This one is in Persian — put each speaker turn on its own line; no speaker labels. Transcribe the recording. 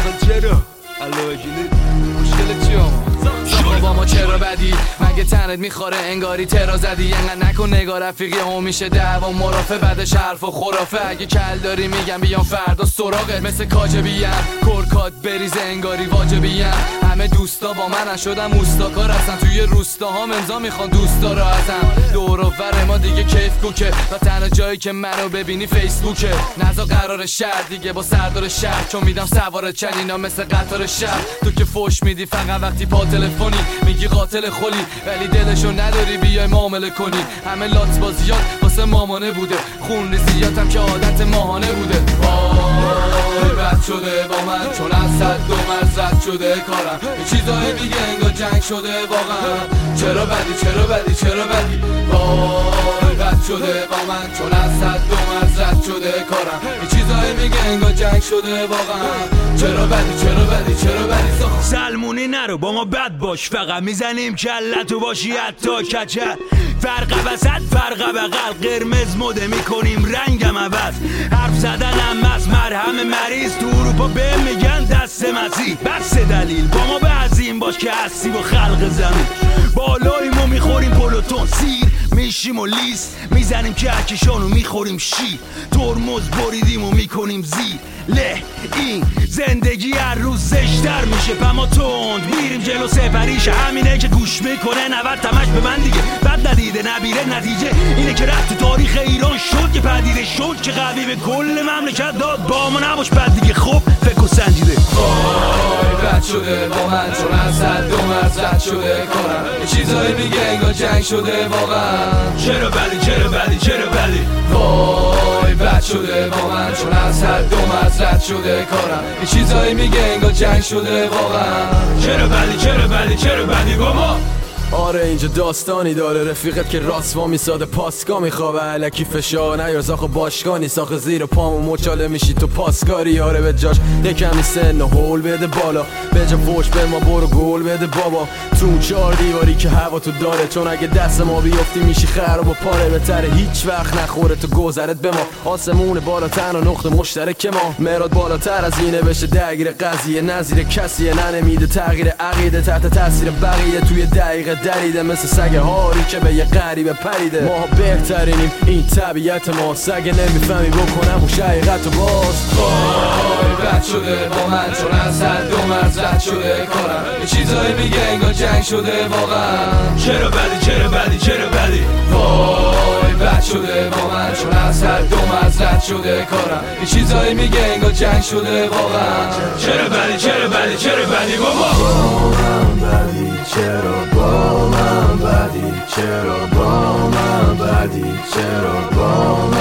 چرا؟ علاقه مشکل چی آقا؟ با ما چرا بدی؟ مگه تنت میخوره انگاری ترا زدی؟ انقدر نکن نگاه رفیقی هم میشه دعوا مرافع بعدش حرف و خرافه. اگه کل داری میگم بیام فردا سراغت مثل کاجبیم کرکات بریز انگاری واجبیم. همه دوستا با من شدم اوستاکار هستن توی روستا ها امضا میخوان دوستا را ازم. دور و بر ما دیگه کیف کوکه و تنها جایی که منو ببینی فیسبوکه. نزا قرار شهر دیگه با سردار شهر چون میدم سوار چلینا مثل قطار شهر. تو که فوش میدی فقط وقتی پا تلفنی میگی قاتل خلی ولی دلشو نداری بیای معامله کنی. همه لات بازیات واسه مامانه بوده خون ریزیاتم که عادت ماهانه بوده. بد شده با من چون از صد و مرز رد شده کارم. یه چیزایی میگه انگار جنگ شده واقعا. چرا بدی چرا بدی چرا بدی؟ وای بد شده با من چون از صد و مرز رد شده کارم. یه چیزایی میگه انگار جنگ شده واقعا. چرا بدی چرا بدی چرا بدی؟
سلمونی نرو با ما بد باش فقط میزنیم کلتو باشی حتی کچل. فرق وسط فرق بغل قرمز مده میکنیم رنگم عوض. حرف زدنم از مرهم مریض تو اروپا به میگن دست مسیح. بس دلیل با ما به عظیم باش که هستی با خلق زمین. بالاییمو میخوریم پلوتون سیر میشیم و لیس میزنیم کهکشانو میخوریم شیر. ترمز بریدیم و میکنیم زیر له. این زندگی هر روز زشتر میشه پما تند میریم جلو سفریشه. همینه که گوش میکنه 90 تمش به من دیگه بد ندیده نبیره. نتیجه اینه که رفت تو تاریخ ایران شد که پدیده شد که قوی به کل مملکت داد. با ما نباش بد دیگه خب فکر و سنجیده.
وای بد شده با من چون از حد و مرز رد شده کارم. یه چیزایی میگه انگار جنگ شده واقعا.
چرا بدی چرا بدی چرا بدی؟
وای بد شده با من چون از حد و مرز رد شده کارم. یه چیزایی میگه انگار جنگ شده واقعا.
چرا بدی چرا بدی چرا بدی بابا؟
آره اینجا داستانی داره رفیقت که راست وا میساده پاسکا میخوابه علکی فشار نیار زاخو باشگانی ساخ زیر پامو مچاله میشی تو پاسکاری. آره به جاش یکمی سن و هول بده بالا به جا فوش به ما برو گل بده بابا. تو چار دیواری که هوا تو داره چون اگه دست ما بیفتی میشی خراب و پاره. بهتره هیچ وقت نخوره تو گذرت به ما. آسمون بالا تنها نقطه مشترک ما. مراد بالاتر از اینه بشه درگیر قضیه نظیر کسیه ننمیده تغییر عقیده تحت تاثیر بقیه توی دقیقه دریده مثل سگ هاری که به یه غریبه پریده. ما بهترینیم این طبیعت ما سگ نمیفهمی بکنم و شقیقت و باز.
وای بد شده با من چون از حد و مرز رد شده کارم. یه چیزایی میگه انگار جنگ شده واقعا.
چرا بدی چرا بدی چرا بدی؟
وای بد شده با من چون از حد و مرز رد شده کارم. یه چیزایی میگه انگار جنگ شده واقعا.
چرا بدی چرا بدی چرا بدی بابا؟
بدی چرا با من بدی چرا با من بدی چرا با من